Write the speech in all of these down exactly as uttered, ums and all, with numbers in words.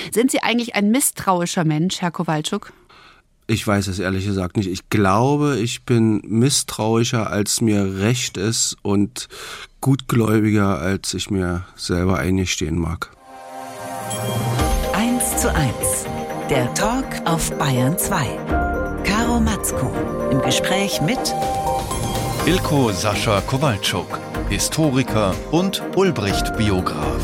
Sind Sie eigentlich ein misstrauischer Mensch, Herr Kowalczuk? Ich weiß es ehrlich gesagt nicht. Ich glaube, ich bin misstrauischer, als mir recht ist und gutgläubiger, als ich mir selber eingestehen mag. eins zu eins. Der Talk auf Bayern zwei. Caro Matzko im Gespräch mit Ilko Sascha Kowalczuk, Historiker und Ulbricht-Biograf.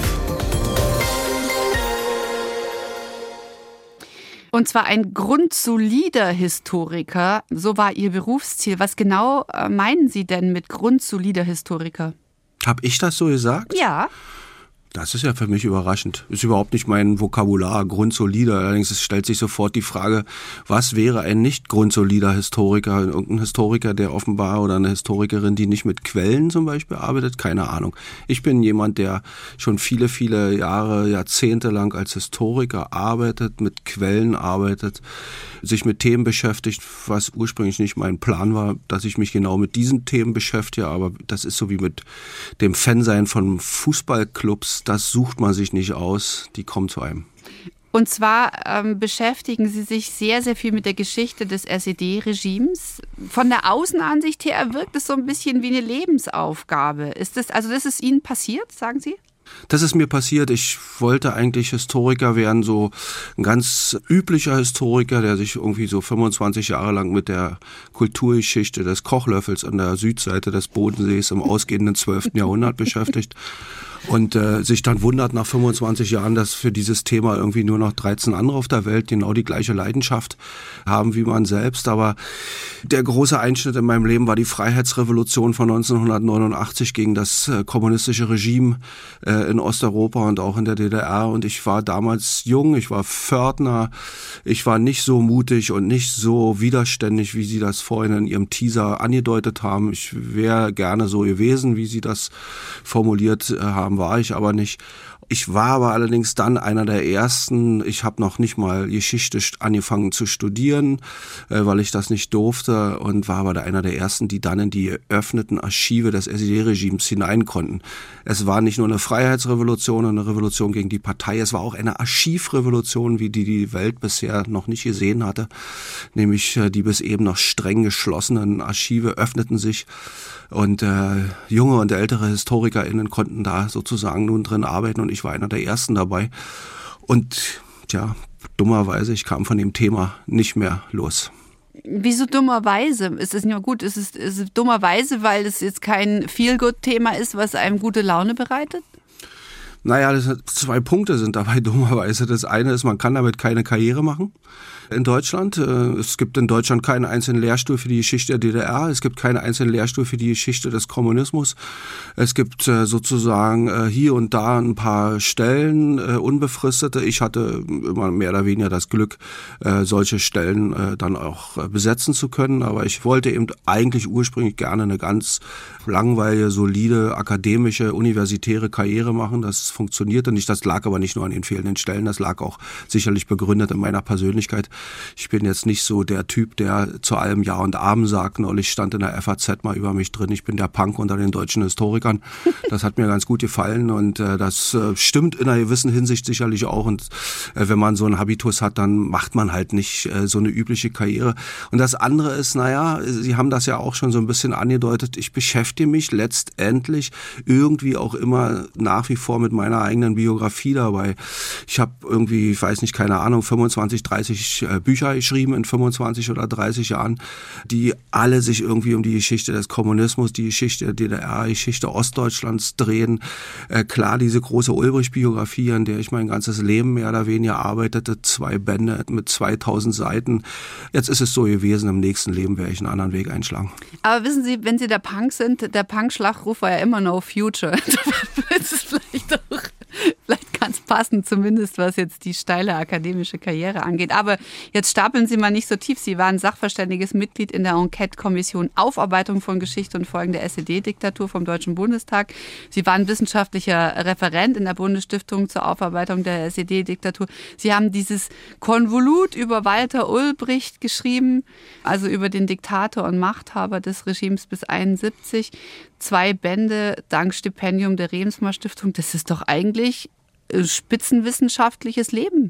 Und zwar ein grundsolider Historiker, so war Ihr Berufsziel. Was genau meinen Sie denn mit grundsolider Historiker? Hab ich das so gesagt? Ja. Das ist ja für mich überraschend. Ist überhaupt nicht mein Vokabular, grundsolider. Allerdings es stellt sich sofort die Frage, was wäre ein nicht grundsolider Historiker? Irgendein Historiker, der offenbar oder eine Historikerin, die nicht mit Quellen zum Beispiel arbeitet? Keine Ahnung. Ich bin jemand, der schon viele, viele Jahre, Jahrzehnte lang als Historiker arbeitet, mit Quellen arbeitet, sich mit Themen beschäftigt, was ursprünglich nicht mein Plan war, dass ich mich genau mit diesen Themen beschäftige. Aber das ist so wie mit dem Fansein von Fußballclubs. Das sucht man sich nicht aus, die kommen zu einem. Und zwar ähm, beschäftigen Sie sich sehr, sehr viel mit der Geschichte des S E D-Regimes. Von der Außenansicht her wirkt es so ein bisschen wie eine Lebensaufgabe. Ist das, also das ist Ihnen passiert, sagen Sie? Das ist mir passiert. Ich wollte eigentlich Historiker werden, so ein ganz üblicher Historiker, der sich irgendwie so fünfundzwanzig Jahre lang mit der Kulturgeschichte des Kochlöffels an der Südseite des Bodensees im ausgehenden zwölften Jahrhundert beschäftigt. Und äh, sich dann wundert nach fünfundzwanzig Jahren, dass für dieses Thema irgendwie nur noch dreizehn andere auf der Welt genau die gleiche Leidenschaft haben wie man selbst. Aber der große Einschnitt in meinem Leben war die Freiheitsrevolution von neunzehnhundertneunundachtzig gegen das äh, kommunistische Regime äh, in Osteuropa und auch in der D D R. Und ich war damals jung, ich war Pförtner, ich war nicht so mutig und nicht so widerständig, wie Sie das vorhin in Ihrem Teaser angedeutet haben. Ich wäre gerne so gewesen, wie Sie das formuliert äh, haben. War ich aber nicht. Ich war aber allerdings dann einer der Ersten, ich habe noch nicht mal Geschichte angefangen zu studieren, weil ich das nicht durfte und war aber einer der Ersten, die dann in die geöffneten Archive des S E D-Regimes hinein konnten. Es war nicht nur eine Freiheitsrevolution und eine Revolution gegen die Partei, es war auch eine Archivrevolution, wie die die Welt bisher noch nicht gesehen hatte, nämlich die bis eben noch streng geschlossenen Archive öffneten sich und äh, junge und ältere HistorikerInnen konnten da sozusagen nun drin arbeiten und ich war einer der Ersten dabei. Und tja, dummerweise, ich kam von dem Thema nicht mehr los. Wieso dummerweise? Ist es ja gut, ist es, ist es dummerweise, weil es jetzt kein Feel-Good-Thema ist, was einem gute Laune bereitet? Naja, das, zwei Punkte sind dabei dummerweise. Das eine ist, man kann damit keine Karriere machen in Deutschland. Es gibt in Deutschland keinen einzelnen Lehrstuhl für die Geschichte der D D R. Es gibt keinen einzelnen Lehrstuhl für die Geschichte des Kommunismus. Es gibt sozusagen hier und da ein paar Stellen, unbefristete. Ich hatte immer mehr oder weniger das Glück, solche Stellen dann auch besetzen zu können. Aber ich wollte eben eigentlich ursprünglich gerne eine ganz langweilige, solide, akademische, universitäre Karriere machen. Das funktionierte nicht. Das lag aber nicht nur an den fehlenden Stellen. Das lag auch sicherlich begründet in meiner Persönlichkeit. Ich bin jetzt nicht so der Typ, der zu allem Ja und Amen sagt. Neulich stand in der F A Z mal über mich drin, ich bin der Punk unter den deutschen Historikern. Das hat mir ganz gut gefallen und äh, das äh, stimmt in einer gewissen Hinsicht sicherlich auch. Und äh, wenn man so einen Habitus hat, dann macht man halt nicht äh, so eine übliche Karriere. Und das andere ist, naja, Sie haben das ja auch schon so ein bisschen angedeutet, ich beschäftige mich letztendlich irgendwie auch immer nach wie vor mit meiner eigenen Biografie dabei. Ich habe irgendwie, ich weiß nicht, keine Ahnung, fünfundzwanzig, dreißig Bücher geschrieben in fünfundzwanzig oder dreißig Jahren, die alle sich irgendwie um die Geschichte des Kommunismus, die Geschichte der D D R, die Geschichte Ostdeutschlands drehen. Äh, klar, diese große Ulbricht-Biografie, an der ich mein ganzes Leben mehr oder weniger arbeitete, zwei Bände mit zweitausend Seiten. Jetzt ist es so gewesen, im nächsten Leben werde ich einen anderen Weg einschlagen. Aber wissen Sie, wenn Sie der Punk sind, der Punk-Schlachtruf war ja immer No Future. Das ist vielleicht auch vielleicht ganz passend, zumindest was jetzt die steile akademische Karriere angeht. Aber jetzt stapeln Sie mal nicht so tief. Sie waren sachverständiges Mitglied in der Enquete-Kommission Aufarbeitung von Geschichte und Folgen der S E D-Diktatur vom Deutschen Bundestag. Sie waren wissenschaftlicher Referent in der Bundesstiftung zur Aufarbeitung der S E D-Diktatur. Sie haben dieses Konvolut über Walter Ulbricht geschrieben, also über den Diktator und Machthaber des Regimes bis einundsiebzig. Zwei Bände dank Stipendium der Remsmar Stiftung. Das ist doch eigentlich spitzenwissenschaftliches Leben.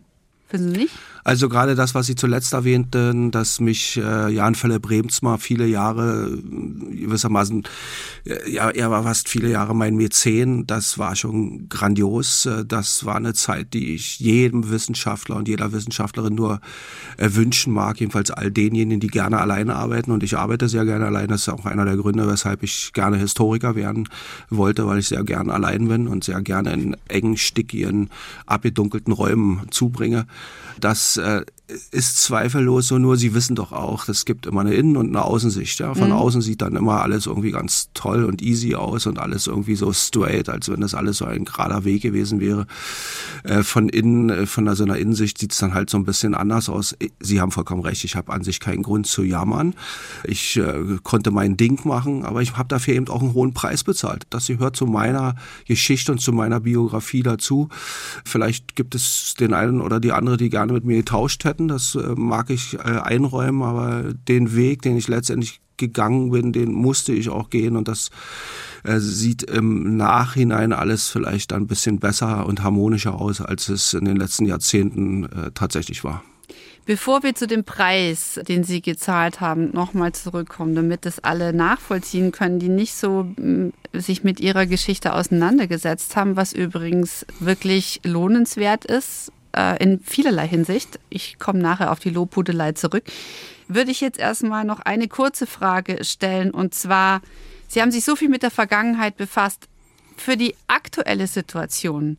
Finden Sie nicht? Also gerade das, was Sie zuletzt erwähnten, dass mich äh, Jan Philipp Reemtsma viele Jahre, äh, gewissermaßen, äh, ja, er war fast viele Jahre mein Mäzen, das war schon grandios. Äh, das war eine Zeit, die ich jedem Wissenschaftler und jeder Wissenschaftlerin nur äh, wünschen mag, jedenfalls all denjenigen, die gerne alleine arbeiten. Und ich arbeite sehr gerne allein. Das ist auch einer der Gründe, weshalb ich gerne Historiker werden wollte, weil ich sehr gerne allein bin und sehr gerne in engen, stickigen, abgedunkelten Räumen zubringe. Das äh, ist zweifellos so, nur Sie wissen doch auch, es gibt immer eine Innen- und eine Außensicht. Ja? Von mhm. außen sieht dann immer alles irgendwie ganz toll und easy aus und alles irgendwie so straight, als wenn das alles so ein gerader Weg gewesen wäre. Äh, von innen, äh, von so einer Innensicht sieht es dann halt so ein bisschen anders aus. Sie haben vollkommen recht, ich habe an sich keinen Grund zu jammern. Ich äh, konnte mein Ding machen, aber ich habe dafür eben auch einen hohen Preis bezahlt. Das gehört zu meiner Geschichte und zu meiner Biografie dazu. Vielleicht gibt es den einen oder die andere, die gerne mit mir getauscht hätten. Das äh, mag ich äh, einräumen, aber den Weg, den ich letztendlich gegangen bin, den musste ich auch gehen und das äh, sieht im Nachhinein alles vielleicht ein bisschen besser und harmonischer aus, als es in den letzten Jahrzehnten äh, tatsächlich war. Bevor wir zu dem Preis, den Sie gezahlt haben, nochmal zurückkommen, damit das alle nachvollziehen können, die nicht so m, sich mit ihrer Geschichte auseinandergesetzt haben, was übrigens wirklich lohnenswert ist, äh, in vielerlei Hinsicht. Ich komme nachher auf die Lobhudelei zurück. Würde ich jetzt erstmal noch eine kurze Frage stellen, und zwar, Sie haben sich so viel mit der Vergangenheit befasst. Für die aktuelle Situation,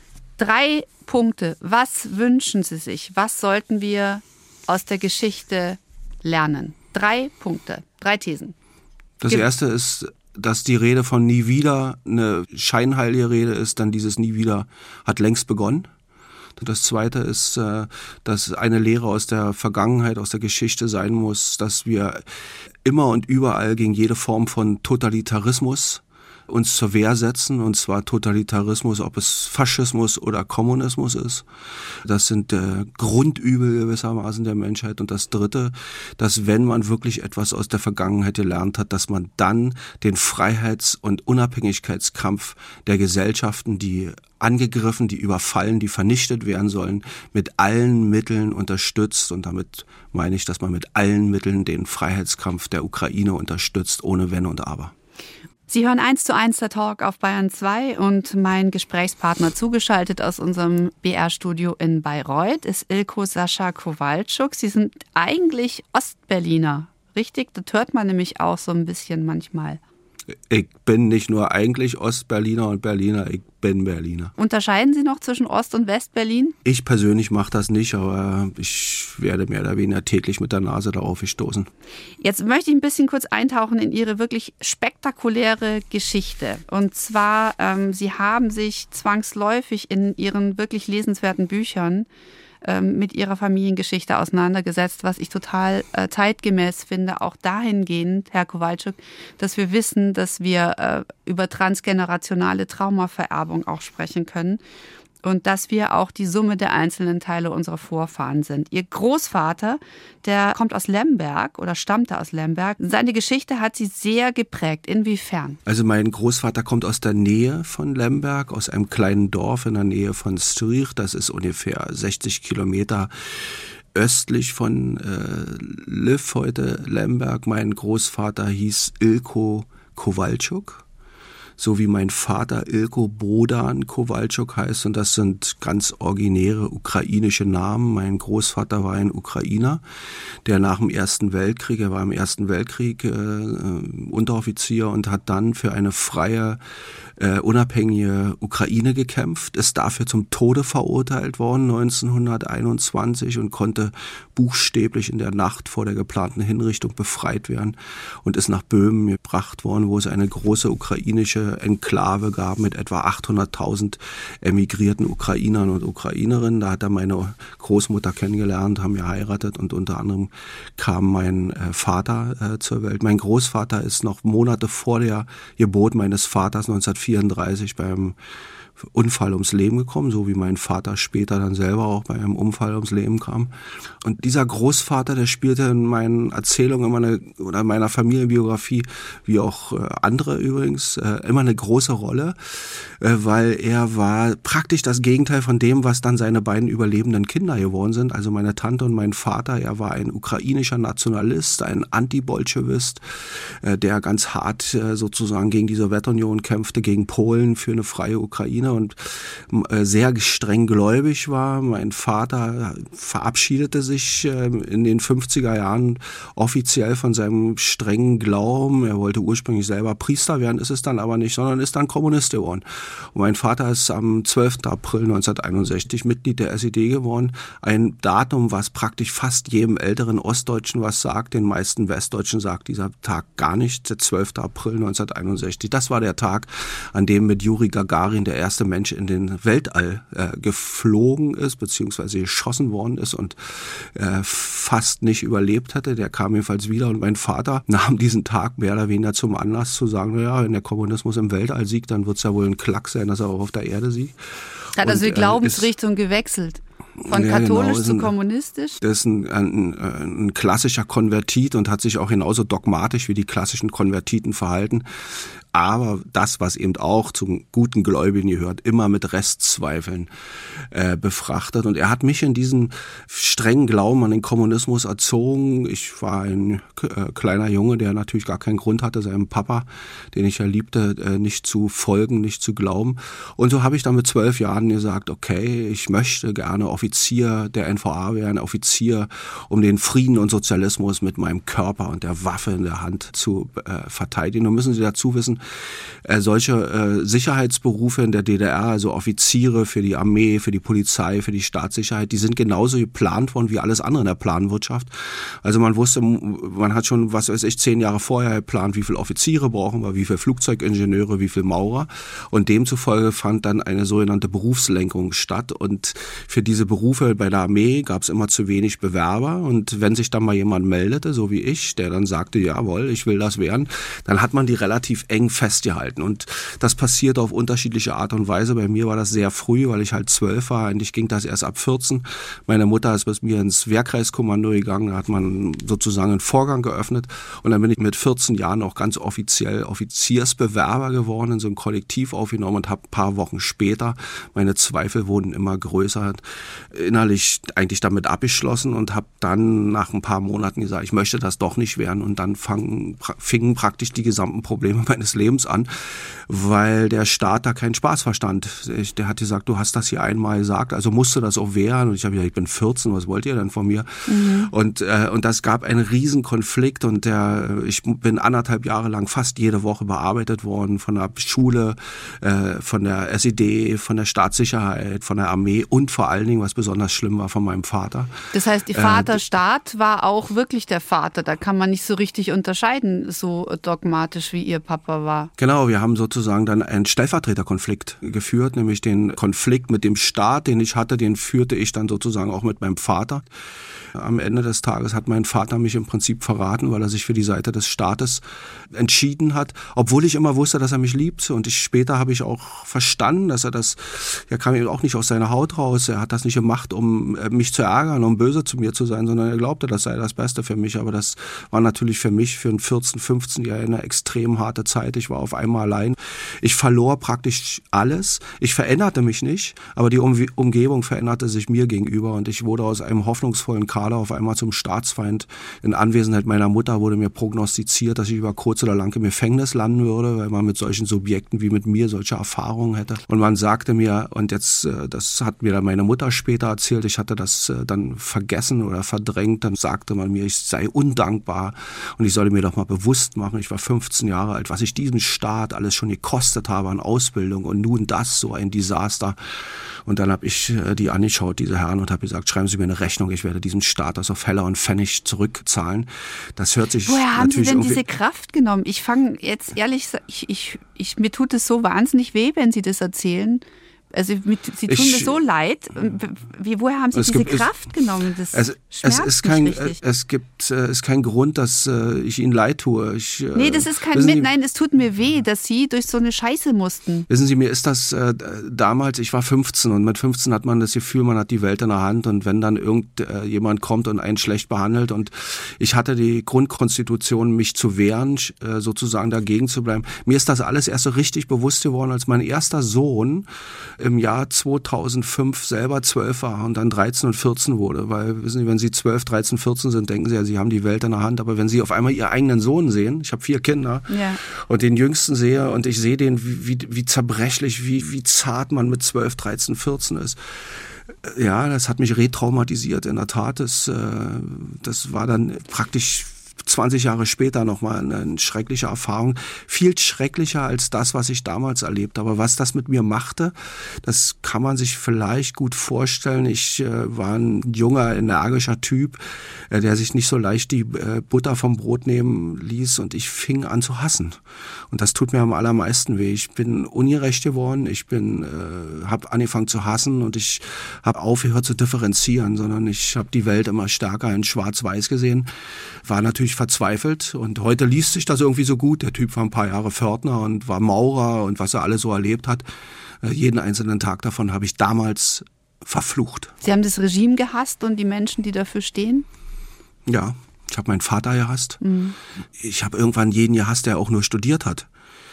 drei Punkte. Was wünschen Sie sich? Was sollten wir aus der Geschichte lernen? Drei Punkte, drei Thesen. Das Ge- erste ist, dass die Rede von nie wieder eine scheinheilige Rede ist, dann dieses nie wieder hat längst begonnen. Das zweite ist, dass eine Lehre aus der Vergangenheit, aus der Geschichte sein muss, dass wir immer und überall gegen jede Form von Totalitarismus uns zur Wehr setzen, und zwar Totalitarismus, ob es Faschismus oder Kommunismus ist. Das sind äh, Grundübel gewissermaßen der Menschheit. Und das Dritte, dass wenn man wirklich etwas aus der Vergangenheit gelernt hat, dass man dann den Freiheits- und Unabhängigkeitskampf der Gesellschaften, die angegriffen, die überfallen, die vernichtet werden sollen, mit allen Mitteln unterstützt. Und damit meine ich, dass man mit allen Mitteln den Freiheitskampf der Ukraine unterstützt, ohne Wenn und Aber. Sie hören eins zu eins der Talk auf Bayern zwei und mein Gesprächspartner zugeschaltet aus unserem B R-Studio in Bayreuth ist Ilko Sascha Kowalczuk. Sie sind eigentlich Ostberliner, richtig? Das hört man nämlich auch so ein bisschen manchmal. Ich bin nicht nur eigentlich Ostberliner und Berliner, ich bin Berliner. Unterscheiden Sie noch zwischen Ost- und Westberlin? Ich persönlich mache das nicht, aber ich werde mehr oder weniger täglich mit der Nase darauf gestoßen. Jetzt möchte ich ein bisschen kurz eintauchen in Ihre wirklich spektakuläre Geschichte. Und zwar, ähm, Sie haben sich zwangsläufig in Ihren wirklich lesenswerten Büchern mit ihrer Familiengeschichte auseinandergesetzt, was ich total äh, zeitgemäß finde, auch dahingehend, Herr Kowalczuk, dass wir wissen, dass wir äh, über transgenerationale Traumavererbung auch sprechen können und dass wir auch die Summe der einzelnen Teile unserer Vorfahren sind. Ihr Großvater, der kommt aus Lemberg oder stammte aus Lemberg. Seine Geschichte hat sie sehr geprägt. Inwiefern? Also mein Großvater kommt aus der Nähe von Lemberg, aus einem kleinen Dorf in der Nähe von Strich. Das ist ungefähr sechzig Kilometer östlich von äh, Lviv, heute Lemberg. Mein Großvater hieß Ilko Kowalczuk, so wie mein Vater Ilko Bohdan Kowalczuk heißt. Und das sind ganz originäre ukrainische Namen. Mein Großvater war ein Ukrainer, der nach dem Ersten Weltkrieg, er war im Ersten Weltkrieg äh, Unteroffizier und hat dann für eine freie, äh, unabhängige Ukraine gekämpft, ist dafür zum Tode verurteilt worden neunzehnhunderteinundzwanzig und konnte buchstäblich in der Nacht vor der geplanten Hinrichtung befreit werden und ist nach Böhmen gebracht worden, wo es eine große ukrainische Enklave gab mit etwa achthunderttausend emigrierten Ukrainern und Ukrainerinnen. Da hat er meine Großmutter kennengelernt, haben geheiratet und unter anderem kam mein äh, Vater äh, zur Welt. Mein Großvater ist noch Monate vor der Geburt meines Vaters neunzehnhundertvierunddreißig beim Unfall ums Leben gekommen, so wie mein Vater später dann selber auch bei einem Unfall ums Leben kam. Und dieser Großvater, der spielte in meinen Erzählungen immer eine, oder in meiner Familienbiografie, wie auch andere übrigens, immer eine große Rolle, weil er war praktisch das Gegenteil von dem, was dann seine beiden überlebenden Kinder geworden sind. Also meine Tante und mein Vater, er war ein ukrainischer Nationalist, ein Anti-Bolschewist, der ganz hart sozusagen gegen die Sowjetunion kämpfte, gegen Polen für eine freie Ukraine und sehr streng gläubig war. Mein Vater verabschiedete sich in den fünfziger Jahren offiziell von seinem strengen Glauben. Er wollte ursprünglich selber Priester werden, ist es dann aber nicht, sondern ist dann Kommunist geworden. Und mein Vater ist am zwölften April neunzehnhunderteinundsechzig Mitglied der S E D geworden. Ein Datum, was praktisch fast jedem älteren Ostdeutschen was sagt. Den meisten Westdeutschen sagt dieser Tag gar nicht. Der zwölfte April neunzehnhunderteinundsechzig. Das war der Tag, an dem mit Juri Gagarin der erste Mensch in den Weltall äh, geflogen ist, beziehungsweise geschossen worden ist und äh, fast nicht überlebt hatte. Der kam jedenfalls wieder und mein Vater nahm diesen Tag mehr oder weniger zum Anlass zu sagen, naja, wenn der Kommunismus im Weltall siegt, dann wird es ja wohl ein Klack sein, dass er auch auf der Erde siegt. Hat also die äh, Glaubensrichtung ist, gewechselt? Von ja, katholisch genau, zu ein, kommunistisch? Das ist ein, ein, ein klassischer Konvertit und hat sich auch genauso dogmatisch wie die klassischen Konvertiten verhalten. Aber das, was eben auch zum guten Gläubigen gehört, immer mit Restzweifeln äh, befrachtet. Und er hat mich in diesen strengen Glauben an den Kommunismus erzogen. Ich war ein äh, kleiner Junge, der natürlich gar keinen Grund hatte, seinem Papa, den ich ja liebte, äh, nicht zu folgen, nicht zu glauben. Und so habe ich dann mit zwölf Jahren gesagt, okay, ich möchte gerne Offizier der N V A werden, Offizier, um den Frieden und Sozialismus mit meinem Körper und der Waffe in der Hand zu äh, verteidigen. Nun müssen Sie dazu wissen, Äh, solche äh, Sicherheitsberufe in der D D R, also Offiziere für die Armee, für die Polizei, für die Staatssicherheit, die sind genauso geplant worden wie alles andere in der Planwirtschaft. Also man wusste, man hat schon, was weiß ich, zehn Jahre vorher geplant, wie viele Offiziere brauchen wir, wie viele Flugzeugingenieure, wie viele Maurer. Und demzufolge fand dann eine sogenannte Berufslenkung statt. Und für diese Berufe bei der Armee gab es immer zu wenig Bewerber. Und wenn sich dann mal jemand meldete, so wie ich, der dann sagte, jawohl, ich will das werden, dann hat man die relativ eng festgehalten. Und das passiert auf unterschiedliche Art und Weise. Bei mir war das sehr früh, weil ich halt zwölf war. Eigentlich ging das erst ab vierzehn. Meine Mutter ist mit mir ins Wehrkreiskommando gegangen. Da hat man sozusagen einen Vorgang geöffnet. Und dann bin ich mit vierzehn Jahren auch ganz offiziell Offiziersbewerber geworden, in so ein Kollektiv aufgenommen und habe ein paar Wochen später, meine Zweifel wurden immer größer, innerlich eigentlich damit abgeschlossen und habe dann nach ein paar Monaten gesagt, ich möchte das doch nicht werden. Und dann fang, fingen praktisch die gesamten Probleme meines Lebens an, weil der Staat da keinen Spaß verstand. Ich, der hat gesagt, du hast das hier einmal gesagt, also musst du das auch wehren. Und ich habe gesagt, ich bin vierzehn, was wollt ihr denn von mir? Mhm. Und, äh, und das gab einen riesen Konflikt und der, ich bin anderthalb Jahre lang fast jede Woche bearbeitet worden von der Schule, äh, von der S E D, von der Staatssicherheit, von der Armee und vor allen Dingen, was besonders schlimm war, von meinem Vater. Das heißt, Ihr Vaterstaat äh, war auch wirklich der Vater, da kann man nicht so richtig unterscheiden, so dogmatisch wie Ihr Papa war. Genau, wir haben sozusagen dann einen Stellvertreterkonflikt geführt, nämlich den Konflikt mit dem Staat, den ich hatte, den führte ich dann sozusagen auch mit meinem Vater. Am Ende des Tages hat mein Vater mich im Prinzip verraten, weil er sich für die Seite des Staates entschieden hat, obwohl ich immer wusste, dass er mich liebt. Und ich, später habe ich auch verstanden, dass er das, er kam eben auch nicht aus seiner Haut raus, er hat das nicht gemacht, um mich zu ärgern, um böse zu mir zu sein, sondern er glaubte, das sei das Beste für mich. Aber das war natürlich für mich, für einen vierzehn-, fünfzehnjährigen eine extrem harte Zeit. Ich war auf einmal allein. Ich verlor praktisch alles. Ich veränderte mich nicht, aber die um- Umgebung veränderte sich mir gegenüber und ich wurde aus einem hoffnungsvollen Kader auf einmal zum Staatsfeind. In Anwesenheit meiner Mutter wurde mir prognostiziert, dass ich über kurz oder lang im Gefängnis landen würde, weil man mit solchen Subjekten wie mit mir solche Erfahrungen hätte. Und man sagte mir, und jetzt, das hat mir dann meine Mutter später erzählt, ich hatte das dann vergessen oder verdrängt, dann sagte man mir, ich sei undankbar und ich solle mir doch mal bewusst machen, ich war fünfzehn Jahre alt, was ich diesem Staat alles schon gekostet habe an Ausbildung und nun das, so ein Desaster. Und dann habe ich die angeschaut, diese Herren, und habe gesagt, schreiben Sie mir eine Rechnung, ich werde diesem Staat das auf Heller und Pfennig zurückzahlen. Das hört sich Woher haben Sie natürlich denn diese Kraft genommen? Ich fange jetzt ehrlich, ich, ich, ich, mir tut es so wahnsinnig weh, wenn Sie das erzählen. Also mit, Sie tun ich, mir so leid. Wie, woher haben Sie diese gibt, Kraft es, genommen? Das es, es, ist kein, richtig. es gibt äh, ist kein Grund, dass äh, ich Ihnen leid tue. Ich, äh, nee, das ist kein Mit. Nein, es tut mir weh, dass Sie durch so eine Scheiße mussten. Wissen Sie, mir ist das äh, damals, ich war fünfzehn und mit fünfzehn hat man das Gefühl, man hat die Welt in der Hand und wenn dann irgendjemand äh, kommt und einen schlecht behandelt und ich hatte die Grundkonstitution, mich zu wehren, äh, sozusagen dagegen zu bleiben. Mir ist das alles erst so richtig bewusst geworden, als mein erster Sohn im Jahr zweitausendfünf selber zwölf war und dann dreizehn und vierzehn wurde. Weil, wissen Sie, wenn Sie zwölf, dreizehn, vierzehn sind, denken Sie ja, Sie haben die Welt in der Hand. Aber wenn Sie auf einmal Ihren eigenen Sohn sehen, ich habe vier Kinder, ja. und den Jüngsten sehe und ich sehe den, wie, wie, wie zerbrechlich, wie, wie zart man mit zwölf, dreizehn, vierzehn ist. Ja, das hat mich retraumatisiert. In der Tat, das, das war dann praktisch zwanzig Jahre später nochmal eine, eine schreckliche Erfahrung. Viel schrecklicher als das, was ich damals erlebt habe. Aber was das mit mir machte, das kann man sich vielleicht gut vorstellen. Ich äh, war ein junger, energischer Typ, äh, der sich nicht so leicht die äh, Butter vom Brot nehmen ließ. Und ich fing an zu hassen. Und das tut mir am allermeisten weh. Ich bin ungerecht geworden. Ich bin, äh, habe angefangen zu hassen und ich habe aufgehört zu differenzieren, sondern ich habe die Welt immer stärker in Schwarz-Weiß gesehen. War natürlich verzweifelt und heute liest sich das irgendwie so gut. Der Typ war ein paar Jahre Pförtner und war Maurer und was er alles so erlebt hat. Jeden einzelnen Tag davon habe ich damals verflucht. Sie haben das Regime gehasst und die Menschen, die dafür stehen? Ja, ich habe meinen Vater gehasst. Mhm. Ich habe irgendwann jeden gehasst, der auch nur studiert hat.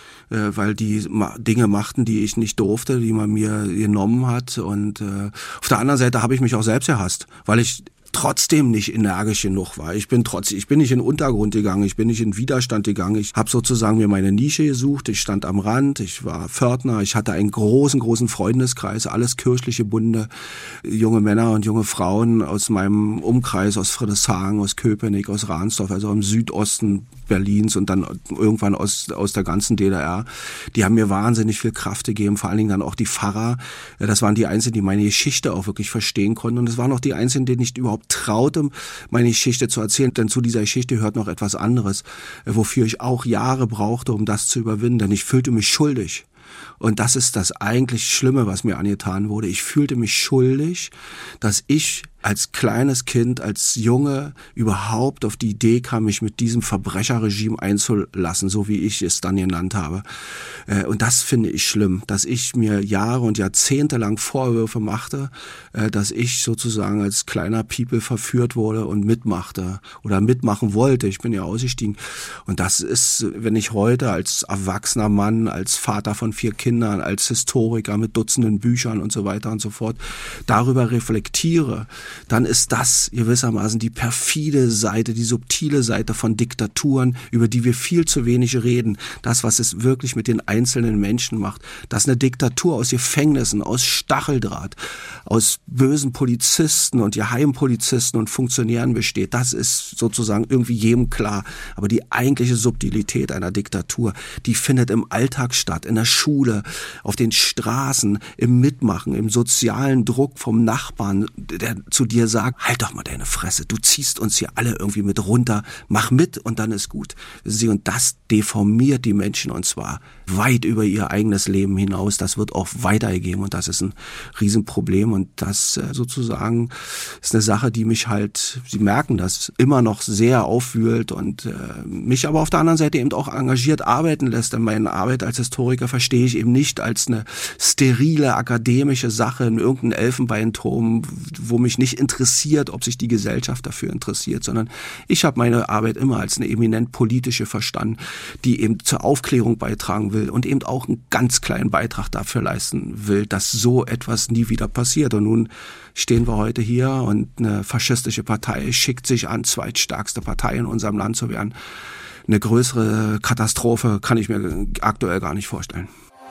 Weil die Dinge machten, die ich nicht durfte, die man mir genommen hat. Und äh, auf der anderen Seite habe ich mich auch selbst gehasst, weil ich trotzdem nicht energisch genug war. Ich bin trotzdem, ich bin nicht in den Untergrund gegangen, ich bin nicht in Widerstand gegangen. Ich habe sozusagen mir meine Nische gesucht, ich stand am Rand, ich war Pförtner, ich hatte einen großen, großen Freundeskreis, alles kirchliche Bunde, junge Männer und junge Frauen aus meinem Umkreis, aus Friedrichshagen, aus Köpenick, aus Ransdorf, also im Südosten Berlins und dann irgendwann aus, aus der ganzen D D R. Die haben mir wahnsinnig viel Kraft gegeben, vor allen Dingen dann auch die Pfarrer. Das waren die Einzigen, die meine Geschichte auch wirklich verstehen konnten und es waren auch die Einzigen, denen ich überhaupt traute, meine Geschichte zu erzählen, denn zu dieser Geschichte gehört noch etwas anderes, wofür ich auch Jahre brauchte, um das zu überwinden, denn ich fühlte mich schuldig. Und das ist das eigentlich Schlimme, was mir angetan wurde. Ich fühlte mich schuldig, dass ich als kleines Kind, als Junge überhaupt auf die Idee kam, mich mit diesem Verbrecherregime einzulassen, so wie ich es dann genannt habe. Und das finde ich schlimm, dass ich mir Jahre und Jahrzehnte lang Vorwürfe machte, dass ich sozusagen als kleiner People verführt wurde und mitmachte oder mitmachen wollte. Ich bin ja ausgestiegen. Und das ist, wenn ich heute als erwachsener Mann, als Vater von vier Kindern, als Historiker mit Dutzenden Büchern und so weiter und so fort darüber reflektiere, dann ist das gewissermaßen die perfide Seite, die subtile Seite von Diktaturen, über die wir viel zu wenig reden. Das, was es wirklich mit den einzelnen Menschen macht. Dass eine Diktatur aus Gefängnissen, aus Stacheldraht, aus bösen Polizisten und Geheimpolizisten und Funktionären besteht, das ist sozusagen irgendwie jedem klar. Aber die eigentliche Subtilität einer Diktatur, die findet im Alltag statt, in der Schule, auf den Straßen, im Mitmachen, im sozialen Druck vom Nachbarn, der zu dir sagt, halt doch mal deine Fresse, du ziehst uns hier alle irgendwie mit runter, mach mit und dann ist gut. Sie, und das deformiert die Menschen und zwar weit über ihr eigenes Leben hinaus. Das wird auch weitergegeben und das ist ein Riesenproblem und das äh, sozusagen ist eine Sache, die mich halt, Sie merken das, immer noch sehr aufwühlt und äh, mich aber auf der anderen Seite eben auch engagiert arbeiten lässt. Denn meine Arbeit als Historiker verstehe ich eben nicht als eine sterile akademische Sache in irgendeinem Elfenbeinturm, wo mich nicht interessiert, ob sich die Gesellschaft dafür interessiert, sondern ich habe meine Arbeit immer als eine eminent politische verstanden, die eben zur Aufklärung beitragen will und eben auch einen ganz kleinen Beitrag dafür leisten will, dass so etwas nie wieder passiert. Und nun stehen wir heute hier und eine faschistische Partei schickt sich an, zweitstärkste Partei in unserem Land zu werden. Eine größere Katastrophe kann ich mir aktuell gar nicht vorstellen.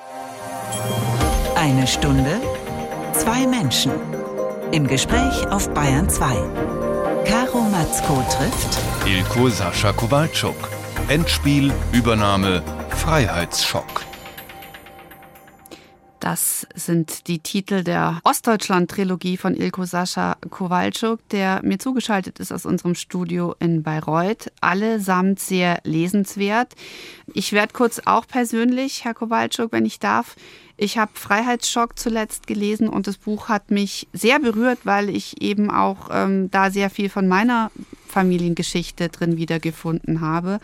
Eine Stunde, zwei Menschen. Im Gespräch auf Bayern zwei. Caro Matzko trifft Ilko Sascha Kowalczuk. Endspiel, Übernahme, Freiheitsschock. Das sind die Titel der Ostdeutschland-Trilogie von Ilko Sascha Kowalczuk, der mir zugeschaltet ist aus unserem Studio in Bayreuth. Allesamt sehr lesenswert. Ich werde kurz auch persönlich, Herr Kowalczuk, wenn ich darf. Ich habe Freiheitsschock zuletzt gelesen und das Buch hat mich sehr berührt, weil ich eben auch ähm, da sehr viel von meiner Familiengeschichte drin wiedergefunden habe.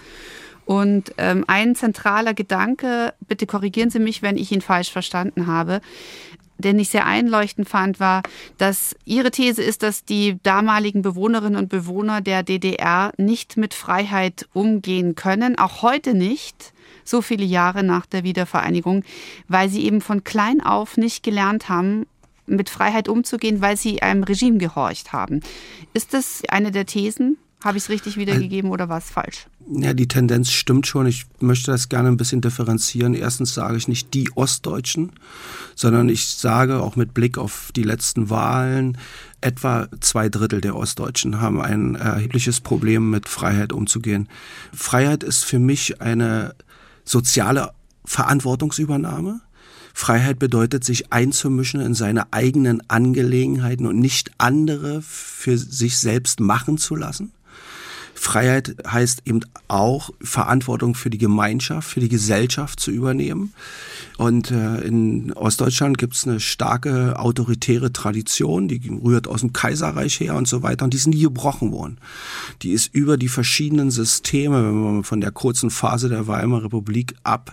Und ähm, ein zentraler Gedanke, bitte korrigieren Sie mich, wenn ich ihn falsch verstanden habe, den ich sehr einleuchtend fand, war, dass Ihre These ist, dass die damaligen Bewohnerinnen und Bewohner der D D R nicht mit Freiheit umgehen können, auch heute nicht, so viele Jahre nach der Wiedervereinigung, weil sie eben von klein auf nicht gelernt haben, mit Freiheit umzugehen, weil sie einem Regime gehorcht haben. Ist das eine der Thesen? Habe ich es richtig wiedergegeben oder war es falsch? Ja, die Tendenz stimmt schon. Ich möchte das gerne ein bisschen differenzieren. Erstens sage ich nicht die Ostdeutschen, sondern ich sage auch mit Blick auf die letzten Wahlen, etwa zwei Drittel der Ostdeutschen haben ein erhebliches Problem mit Freiheit umzugehen. Freiheit ist für mich eine soziale Verantwortungsübernahme. Freiheit bedeutet, sich einzumischen in seine eigenen Angelegenheiten und nicht andere für sich selbst machen zu lassen. Freiheit heißt eben auch, Verantwortung für die Gemeinschaft, für die Gesellschaft zu übernehmen. Und äh, in Ostdeutschland gibt es eine starke autoritäre Tradition, die rührt aus dem Kaiserreich her und so weiter. Und die ist nie gebrochen worden. Die ist über die verschiedenen Systeme, wenn wir von der kurzen Phase der Weimarer Republik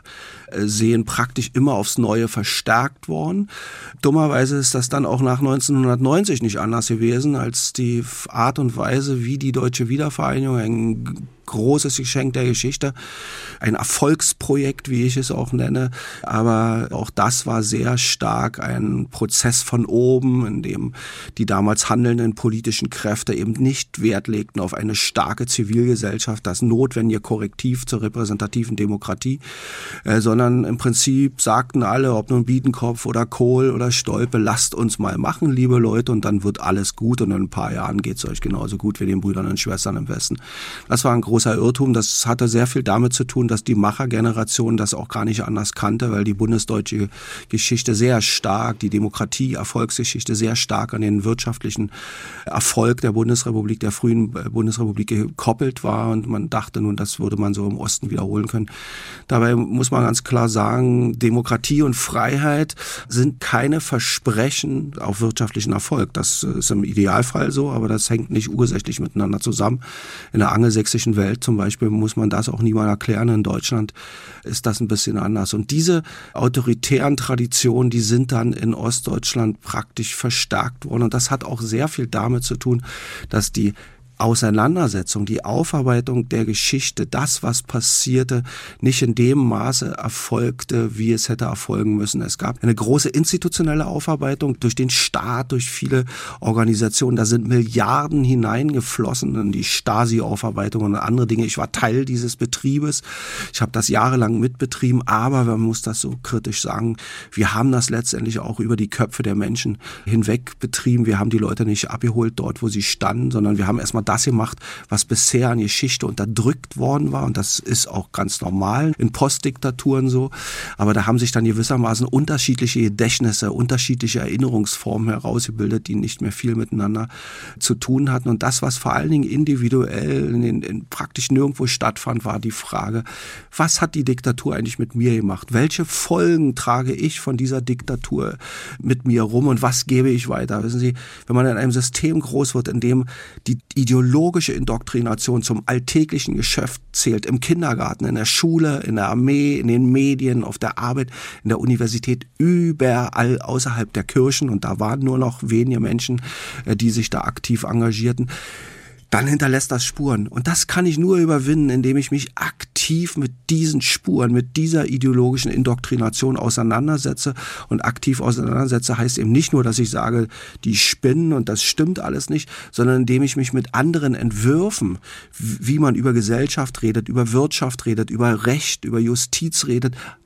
absehen, praktisch immer aufs Neue verstärkt worden. Dummerweise ist das dann auch nach neunzehnhundertneunzig nicht anders gewesen, als die Art und Weise, wie die deutsche Wiedervereinigung, ein großes Geschenk der Geschichte, ein Erfolgsprojekt, wie ich es auch nenne. Aber auch das war sehr stark ein Prozess von oben, in dem die damals handelnden politischen Kräfte eben nicht Wert legten auf eine starke Zivilgesellschaft, das notwendige Korrektiv zur repräsentativen Demokratie, äh, sondern im Prinzip sagten alle, ob nun Biedenkopf oder Kohl oder Stolpe, lasst uns mal machen, liebe Leute, und dann wird alles gut und in ein paar Jahren geht es euch genauso gut wie den Brüdern und Schwestern im Westen. Das war ein großer Irrtum. Das hatte sehr viel damit zu tun, dass die Machergeneration das auch gar nicht anders kannte, weil die bundesdeutsche Geschichte sehr stark, die Demokratie, Erfolgsgeschichte sehr stark an den wirtschaftlichen Erfolg der Bundesrepublik, der frühen Bundesrepublik gekoppelt war und man dachte nun, das würde man so im Osten wiederholen können. Dabei muss man ganz klar sagen, Demokratie und Freiheit sind keine Versprechen auf wirtschaftlichen Erfolg. Das ist im Idealfall so, aber das hängt nicht ursächlich miteinander zusammen. In der angelsächsischen Welt zum Beispiel muss man das auch niemand erklären. In Deutschland ist das ein bisschen anders. Und diese autoritären Traditionen, die sind dann in Ostdeutschland praktisch verstärkt worden. Und das hat auch sehr viel damit zu tun, dass die Auseinandersetzung, die Aufarbeitung der Geschichte, das, was passierte, nicht in dem Maße erfolgte, wie es hätte erfolgen müssen. Es gab eine große institutionelle Aufarbeitung durch den Staat, durch viele Organisationen. Da sind Milliarden hineingeflossen in die Stasi-Aufarbeitung und andere Dinge. Ich war Teil dieses Betriebes. Ich habe das jahrelang mitbetrieben, aber man muss das so kritisch sagen, wir haben das letztendlich auch über die Köpfe der Menschen hinweg betrieben. Wir haben die Leute nicht abgeholt dort, wo sie standen, sondern wir haben erstmal das gemacht, was bisher an Geschichte unterdrückt worden war. Und das ist auch ganz normal in Postdiktaturen so. Aber da haben sich dann gewissermaßen unterschiedliche Gedächtnisse, unterschiedliche Erinnerungsformen herausgebildet, die nicht mehr viel miteinander zu tun hatten. Und das, was vor allen Dingen individuell in, in, in praktisch nirgendwo stattfand, war die Frage, was hat die Diktatur eigentlich mit mir gemacht? Welche Folgen trage ich von dieser Diktatur mit mir rum und was gebe ich weiter? Wissen Sie, wenn man in einem System groß wird, in dem die ideologische Indoktrination zum alltäglichen Geschäft zählt, im Kindergarten, in der Schule, in der Armee, in den Medien, auf der Arbeit, in der Universität, überall außerhalb der Kirchen, und da waren nur noch wenige Menschen, die sich da aktiv engagierten, dann hinterlässt das Spuren. Und das kann ich nur überwinden, indem ich mich aktiv mit diesen Spuren, mit dieser ideologischen Indoktrination auseinandersetze. Und aktiv auseinandersetze heißt eben nicht nur, dass ich sage, die spinnen und das stimmt alles nicht, sondern indem ich mich mit anderen Entwürfen, wie man über Gesellschaft redet, über Wirtschaft redet, über Recht, über Justiz redet,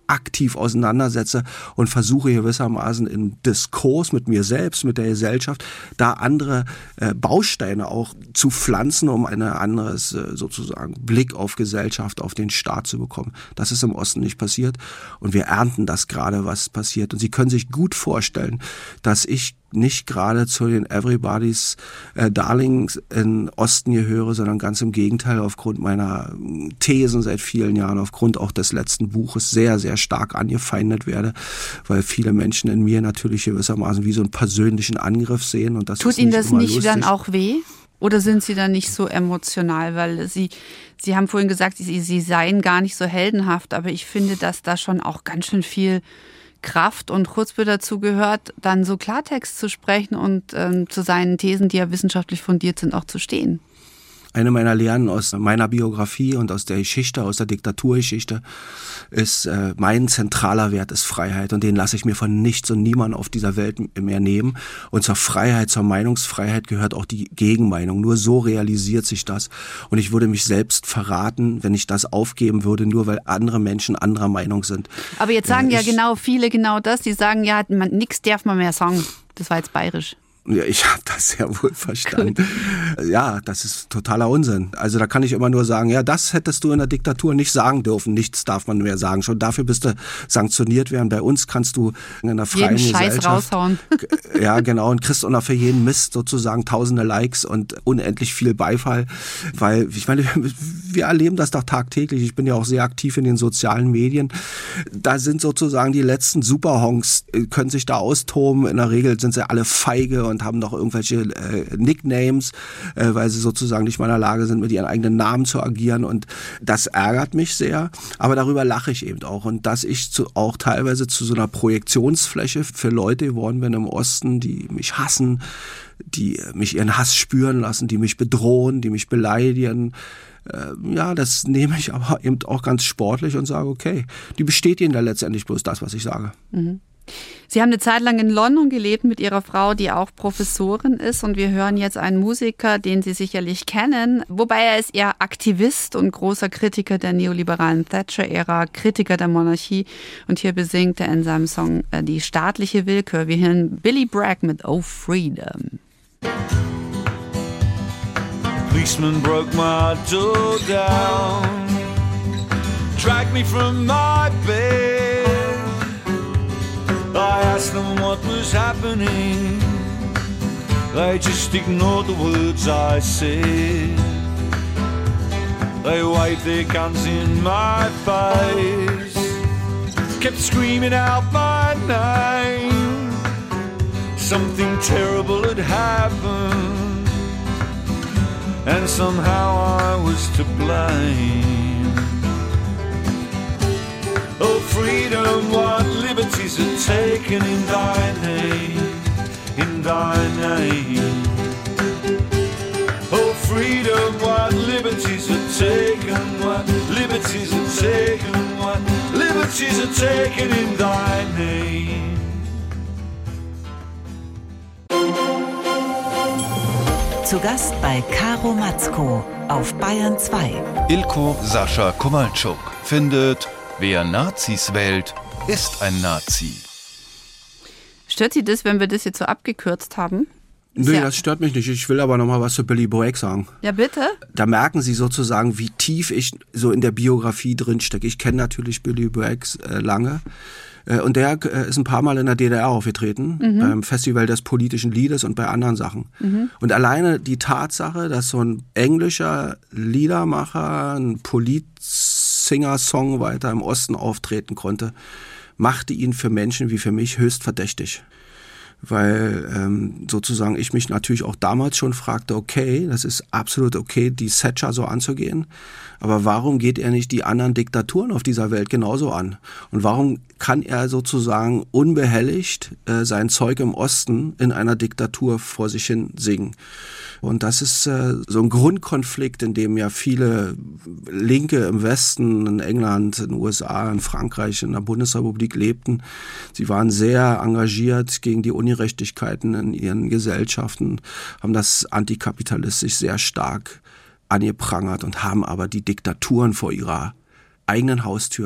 aktiv auseinandersetze und versuche gewissermaßen im Diskurs mit mir selbst, mit der Gesellschaft, da andere äh, Bausteine auch zu pflanzen, um einen anderes äh, sozusagen Blick auf Gesellschaft, auf den Staat zu bekommen. Das ist im Osten nicht passiert und wir ernten das gerade, was passiert. Und Sie können sich gut vorstellen, dass ich nicht gerade zu den Everybody's äh, Darlings im Osten gehöre, sondern ganz im Gegenteil, aufgrund meiner Thesen seit vielen Jahren, aufgrund auch des letzten Buches sehr, sehr stark angefeindet werde, weil viele Menschen in mir natürlich gewissermaßen wie so einen persönlichen Angriff sehen. Und das Tut ist Ihnen nicht das immer nicht lustig. dann auch weh? Oder sind Sie dann nicht so emotional? Weil Sie, Sie haben vorhin gesagt, Sie, Sie seien gar nicht so heldenhaft, aber ich finde, dass da schon auch ganz schön viel Kraft und Chutzpe dazu gehört, dann so Klartext zu sprechen und ähm, zu seinen Thesen, die ja wissenschaftlich fundiert sind, auch zu stehen. Eine meiner Lehren aus meiner Biografie und aus der Geschichte, aus der Diktaturgeschichte ist, äh, mein zentraler Wert ist Freiheit und den lasse ich mir von nichts und niemand auf dieser Welt mehr nehmen. Und zur Freiheit, zur Meinungsfreiheit gehört auch die Gegenmeinung. Nur so realisiert sich das. Und ich würde mich selbst verraten, wenn ich das aufgeben würde, nur weil andere Menschen anderer Meinung sind. Aber jetzt sagen äh, ja ich, genau viele genau das, die sagen, ja, man, nix darf man mehr sagen. Das war jetzt bayerisch. Ja, ich habe das sehr wohl verstanden. Cool. Ja, das ist totaler Unsinn. Also da kann ich immer nur sagen, ja, das hättest du in der Diktatur nicht sagen dürfen. Nichts darf man mehr sagen. Schon dafür bist du sanktioniert werden. Bei uns kannst du in einer freien jeden Gesellschaft... Scheiß raushauen. Ja, genau. Und kriegst auch noch für jeden Mist sozusagen tausende Likes und unendlich viel Beifall. Weil, ich meine, wir erleben das doch tagtäglich. Ich bin ja auch sehr aktiv in den sozialen Medien. Da sind sozusagen die letzten Superhonks, können sich da austoben. In der Regel sind sie alle feige und und haben noch irgendwelche äh, Nicknames, äh, weil sie sozusagen nicht mal in der Lage sind, mit ihren eigenen Namen zu agieren. Und das ärgert mich sehr. Aber darüber lache ich eben auch. Und dass ich zu, auch teilweise zu so einer Projektionsfläche für Leute geworden bin im Osten, die mich hassen, die mich ihren Hass spüren lassen, die mich bedrohen, die mich beleidigen. Äh, ja, das nehme ich aber eben auch ganz sportlich und sage, okay, die bestätigen da letztendlich bloß das, was ich sage. Mhm. Sie haben eine Zeit lang in London gelebt mit Ihrer Frau, die auch Professorin ist. Und wir hören jetzt einen Musiker, den Sie sicherlich kennen. Wobei er ist eher Aktivist und großer Kritiker der neoliberalen Thatcher-Ära, Kritiker der Monarchie. Und hier besingt er in seinem Song äh, die staatliche Willkür. Wir hören Billy Bragg mit Oh Freedom. Policeman broke my door down, dragged me from my bed. I asked them what was happening. They just ignored the words I said. They waved their guns in my face, kept screaming out my name. Something terrible had happened, and somehow I was to blame. Oh freedom, what liberties are taken in thy name, in thy name. Oh freedom, what liberties are taken, what liberties are taken, what liberties are taken in thy name. Zu Gast bei Caro Matzko auf Bayern zwei. Ilko Sascha Kowalczuk findet, wer Nazis wählt, ist ein Nazi. Stört Sie das, wenn wir das jetzt so abgekürzt haben? Nö, ja. das stört mich nicht. Ich will aber noch mal was zu Billy Bragg sagen. Ja, bitte? Da merken Sie sozusagen, wie tief ich so in der Biografie drinstecke. Ich kenne natürlich Billy Bragg äh, lange. Äh, und der äh, ist ein paar Mal in der D D R aufgetreten, mhm. beim Festival des politischen Liedes und bei anderen Sachen. Mhm. Und alleine die Tatsache, dass so ein englischer Liedermacher, ein Polit-Singer-Songwriter im Osten auftreten konnte, machte ihn für Menschen wie für mich höchst verdächtig. Weil ähm, sozusagen ich mich natürlich auch damals schon fragte, okay, das ist absolut okay, die Thatcher so anzugehen, aber warum geht er nicht die anderen Diktaturen auf dieser Welt genauso an? Und warum kann er sozusagen unbehelligt äh, sein Zeug im Osten in einer Diktatur vor sich hin singen? Und das ist äh, so ein Grundkonflikt, in dem ja viele Linke im Westen, in England, in den U S A, in Frankreich, in der Bundesrepublik lebten. Sie waren sehr engagiert gegen die Ungerechtigkeiten in ihren Gesellschaften, haben das antikapitalistisch sehr stark angeprangert und haben aber die Diktaturen vor ihrer eigenen Haustür,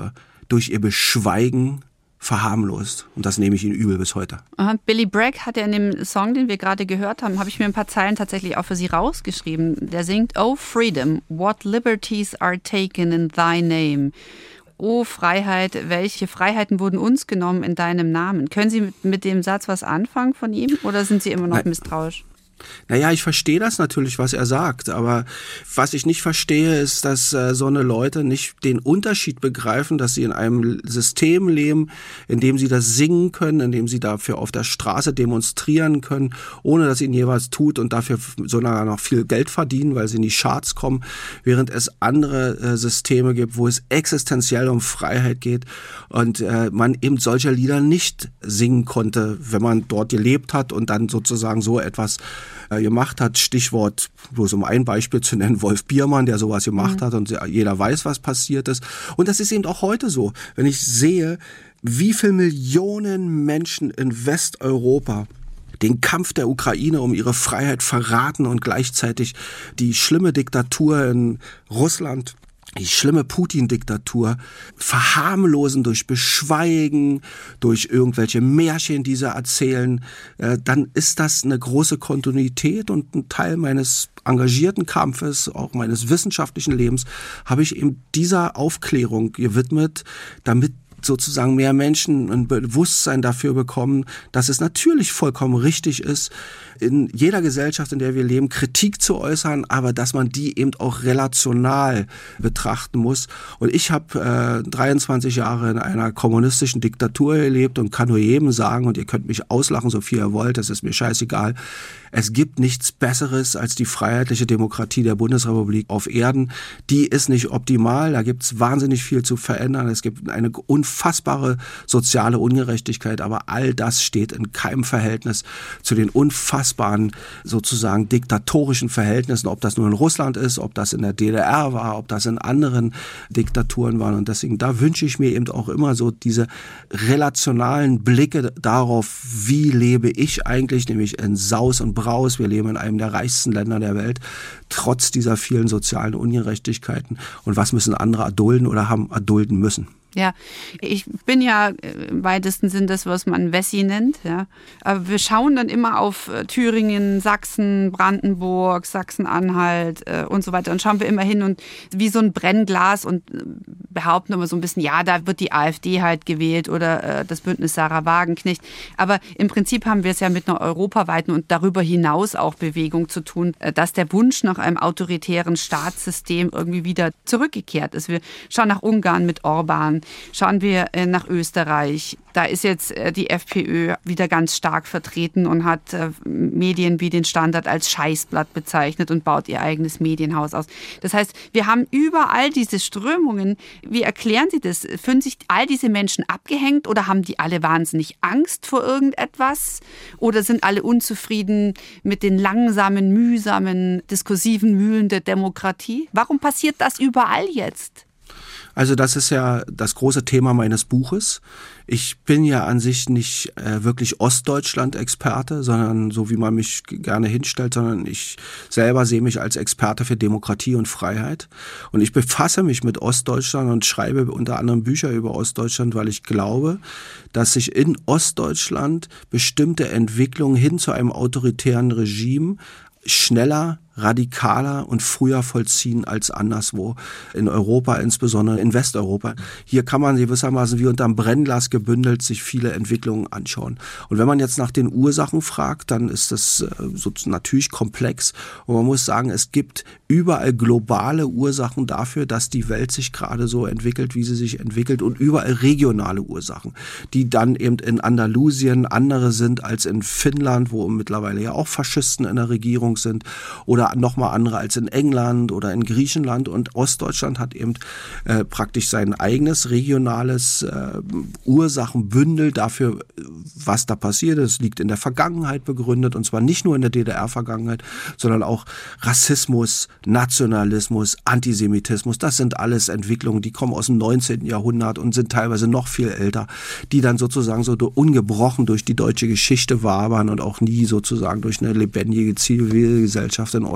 durch ihr Beschweigen verharmlost. Und das nehme ich ihnen übel bis heute. Billy Bragg hat ja in dem Song, den wir gerade gehört haben, habe ich mir ein paar Zeilen tatsächlich auch für Sie rausgeschrieben. Der singt, "Oh Freedom, what liberties are taken in thy name." Oh Freiheit, welche Freiheiten wurden uns genommen in deinem Namen? Können Sie mit, mit dem Satz was anfangen von ihm oder sind Sie immer noch Nein. misstrauisch? Naja, ich verstehe das natürlich, was er sagt, aber was ich nicht verstehe, ist, dass äh, so eine Leute nicht den Unterschied begreifen, dass sie in einem System leben, in dem sie das singen können, in dem sie dafür auf der Straße demonstrieren können, ohne dass ihnen jeweils tut und dafür sogar noch viel Geld verdienen, weil sie in die Charts kommen, während es andere äh, Systeme gibt, wo es existenziell um Freiheit geht und äh, man eben solche Lieder nicht singen konnte, wenn man dort gelebt hat und dann sozusagen so etwas gemacht hat. Stichwort, bloß um ein Beispiel zu nennen, Wolf Biermann, der sowas gemacht mhm. hat und jeder weiß, was passiert ist. Und das ist eben auch heute so. Wenn ich sehe, wie viele Millionen Menschen in Westeuropa den Kampf der Ukraine um ihre Freiheit verraten und gleichzeitig die schlimme Diktatur in Russland, die schlimme Putin-Diktatur verharmlosen durch Beschweigen, durch irgendwelche Märchen, die sie erzählen, äh, dann ist das eine große Kontinuität und ein Teil meines engagierten Kampfes, auch meines wissenschaftlichen Lebens, habe ich eben dieser Aufklärung gewidmet, damit sozusagen mehr Menschen ein Bewusstsein dafür bekommen, dass es natürlich vollkommen richtig ist, in jeder Gesellschaft, in der wir leben, Kritik zu äußern, aber dass man die eben auch relational betrachten muss. Und ich habe äh, dreiundzwanzig Jahre in einer kommunistischen Diktatur gelebt und kann nur jedem sagen, und ihr könnt mich auslachen, so viel ihr wollt, das ist mir scheißegal, es gibt nichts Besseres als die freiheitliche Demokratie der Bundesrepublik auf Erden. Die ist nicht optimal, da gibt es wahnsinnig viel zu verändern, es gibt eine unfassbare soziale Ungerechtigkeit, aber all das steht in keinem Verhältnis zu den unfassbaren sozusagen diktatorischen Verhältnissen, ob das nur in Russland ist, ob das in der D D R war, ob das in anderen Diktaturen waren. Und deswegen, da wünsche ich mir eben auch immer so diese relationalen Blicke darauf, wie lebe ich eigentlich, nämlich in Saus und Braus. Wir leben in einem der reichsten Länder der Welt, trotz dieser vielen sozialen Ungerechtigkeiten. Und was müssen andere erdulden oder haben erdulden müssen? Ja, ich bin ja im weitesten Sinn das, was man Wessi nennt. Ja. Aber wir schauen dann immer auf Thüringen, Sachsen, Brandenburg, Sachsen-Anhalt äh, und so weiter. Und schauen wir immer hin und wie so ein Brennglas und behaupten immer so ein bisschen, ja, da wird die AfD halt gewählt oder äh, das Bündnis Sarah Wagenknecht. Aber im Prinzip haben wir es ja mit einer europaweiten und darüber hinaus auch Bewegung zu tun, äh, dass der Wunsch nach einem autoritären Staatssystem irgendwie wieder zurückgekehrt ist. Wir schauen nach Ungarn mit Orban. Schauen wir nach Österreich. Da ist jetzt die FPÖ wieder ganz stark vertreten und hat Medien wie den Standard als Scheißblatt bezeichnet und baut ihr eigenes Medienhaus aus. Das heißt, wir haben überall diese Strömungen. Wie erklären Sie das? Fühlen sich all diese Menschen abgehängt oder haben die alle wahnsinnig Angst vor irgendetwas? Oder sind alle unzufrieden mit den langsamen, mühsamen, diskursiven Mühlen der Demokratie? Warum passiert das überall jetzt? Also das ist ja das große Thema meines Buches. Ich bin ja an sich nicht äh, wirklich Ostdeutschland-Experte, sondern so wie man mich gerne hinstellt, sondern ich selber sehe mich als Experte für Demokratie und Freiheit. Und ich befasse mich mit Ostdeutschland und schreibe unter anderem Bücher über Ostdeutschland, weil ich glaube, dass sich in Ostdeutschland bestimmte Entwicklungen hin zu einem autoritären Regime schneller, radikaler und früher vollziehen als anderswo in Europa, insbesondere in Westeuropa. Hier kann man gewissermaßen wie unterm Brennglas gebündelt sich viele Entwicklungen anschauen. Und wenn man jetzt nach den Ursachen fragt, dann ist das so natürlich komplex. Und man muss sagen, es gibt überall globale Ursachen dafür, dass die Welt sich gerade so entwickelt, wie sie sich entwickelt, und überall regionale Ursachen, die dann eben in Andalusien andere sind als in Finnland, wo mittlerweile ja auch Faschisten in der Regierung sind, oder nochmal andere als in England oder in Griechenland. Und Ostdeutschland hat eben äh, praktisch sein eigenes regionales äh, Ursachenbündel dafür, was da passiert ist. Es liegt in der Vergangenheit begründet, und zwar nicht nur in der D D R-Vergangenheit, sondern auch Rassismus, Nationalismus, Antisemitismus. Das sind alles Entwicklungen, die kommen aus dem neunzehnten Jahrhundert und sind teilweise noch viel älter, die dann sozusagen so ungebrochen durch die deutsche Geschichte wabern und auch nie sozusagen durch eine lebendige Zivilgesellschaft in Ostdeutschland